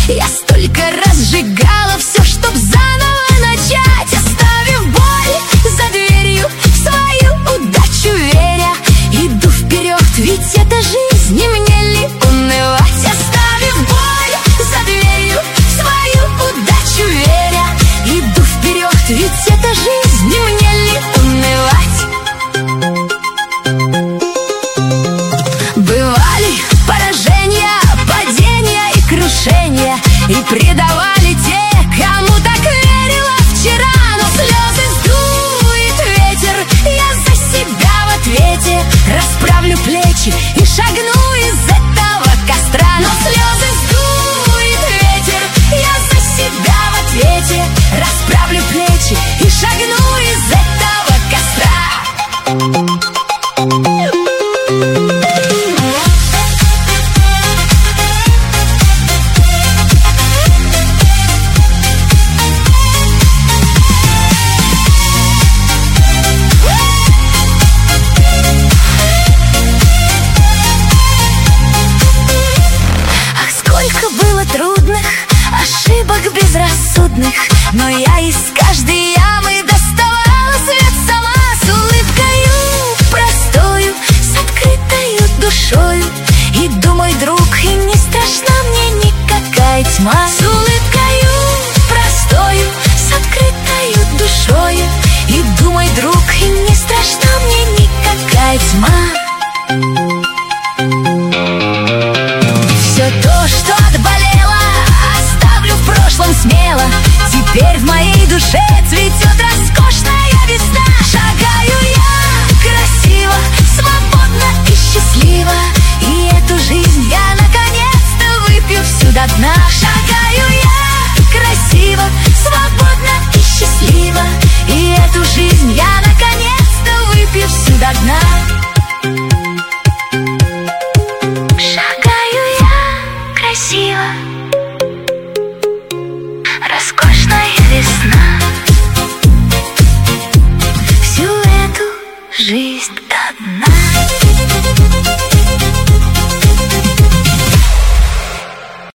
Я столько раз сжигала все, чтоб заново начать, оставив боль за дверью, в свою удачу веря. Иду вперед, ведь это жизнь, и мне ли унывать? Оставив боль за дверью, в свою удачу веря. Иду вперед, ведь это жизнь, и мне ли унывать? Бывали поражения, падения и крушения, и предавали те, кому так верила вчера. Но слезы сдует ветер, я за себя в ответе. Расправлю плечи и шагну из этого костра. Но слезы сдует ветер, я за себя в ответе. Расправлю плечи и шагну из этого костра. Ошибок безрассудных, но я из каждой ямы доставала свет сама. С улыбкою простою, с открытою душою. Иду, мой друг, и не страшна мне никакая тьма. С улыбкою простою, с открытою душою. Иду, мой друг, и не страшна мне никакая тьма. Все то, что отболело, оставлю в прошлом смело. Теперь в моей душе цветет роскошная весна. Шагаю я красиво, свободно и счастливо, и эту жизнь я наконец-то выпью всю до дна. Шагаю я красиво, свободно и счастливо, и эту жизнь я наконец-то выпью всю до дна. Шагаю я красиво,